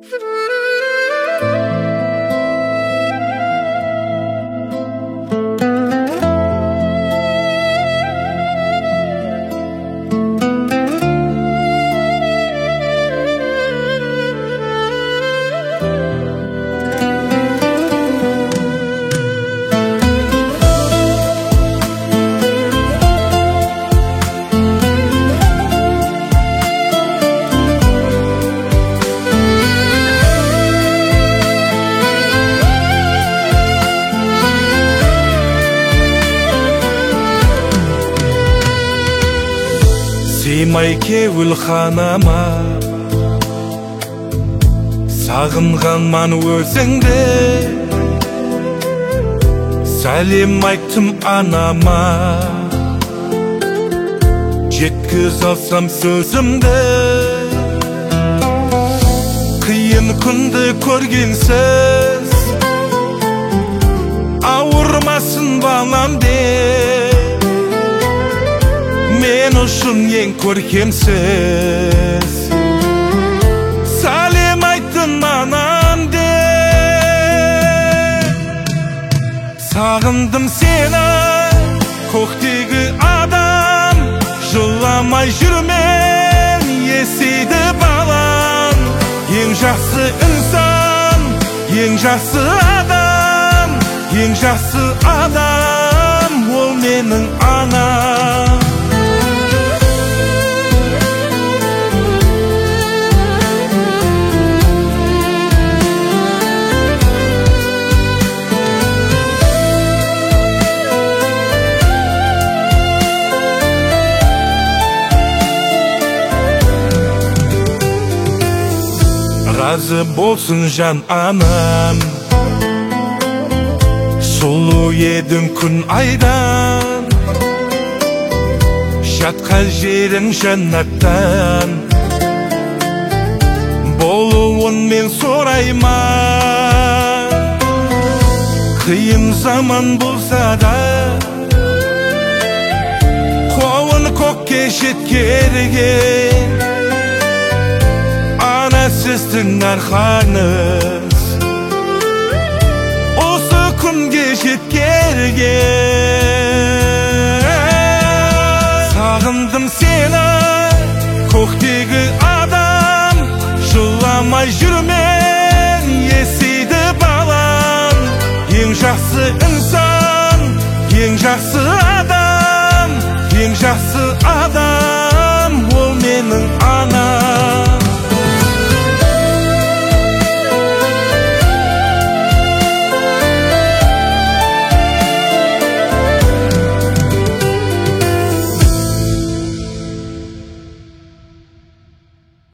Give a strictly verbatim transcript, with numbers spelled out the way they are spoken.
Сыймай кеуіл ханама, сағынғанман өзіңді. Сәлем айттым анама, жеткіз алсам сөзімді. Қиын күнді көргенсіз, ауырмасын балам деп. Мен үшін ең көркемсіз, сәлем айттың анам деп. Сағындым сені, көктегі адам, жыламай жүрмен, есейді балам. Ең жақсы инсан, ең жақсы адам, ең жақсы адам, ол менің анам. Разы болсын жан анам, сұлу едің күн айдан. Жатқан жерің жәннаттан, болуын мен сұрайман. Қиын заман болса да, қолын көкке жеткерген. Сіздің арқаңыз осы күнге жеткерген. Сағындым сені, көктегі адам, жыламай жүрмен, есейді балам. Ең жақсы инсан, ең жақсы адам, ең жақсы адам.